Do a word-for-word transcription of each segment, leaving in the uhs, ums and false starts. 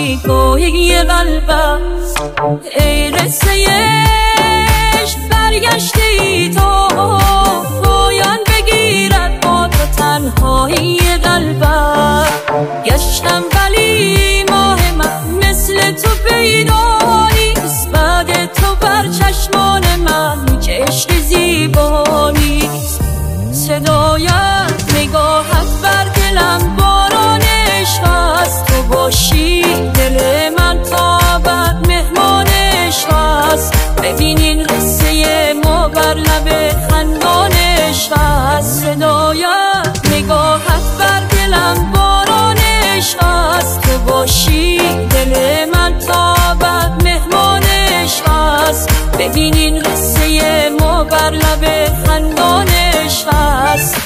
باشی گویی قلبم. ای رسه عشق برگشته ای تو، پایان بگیرد با تو تنهایی قلبم. گشتم ولی ماه من مثل تو پیدا نیست، بعد تو بر چشمان من که عشق زیبا نیست. صدایت نگاهت بر دلم باران عشق است، تو باشی دل من تا ابد مهمان عشق است. ببین این قصه ما بر لب خندان عشق است. صدایت نگاهت بر دلم باران عشق است، تو باشی دل من تا ابد مهمان عشق است. ببین این قصه ما بر لب خندان عشق است.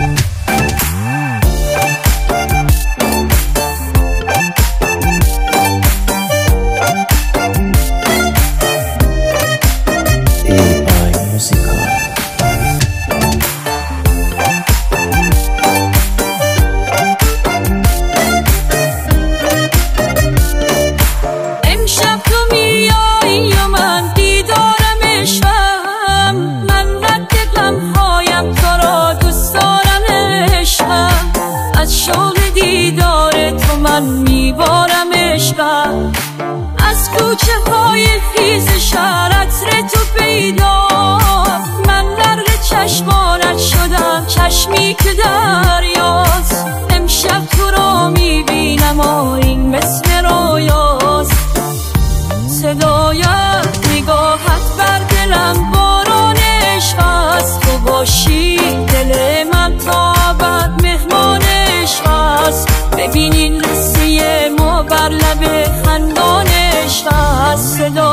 من میبارم عشقم از کوچه های خیز شهر، عطر تو پیدا. من غرق چشمانت شدم، چشمی که دریاست. امشب تو را میبینم، این مثل رویاست. صدایت نگاهت بر دلم باران عشق است، تو باشی دل من تا ابد مهمان عشق است. ببین این قصه ما بر لب خندان عشق است.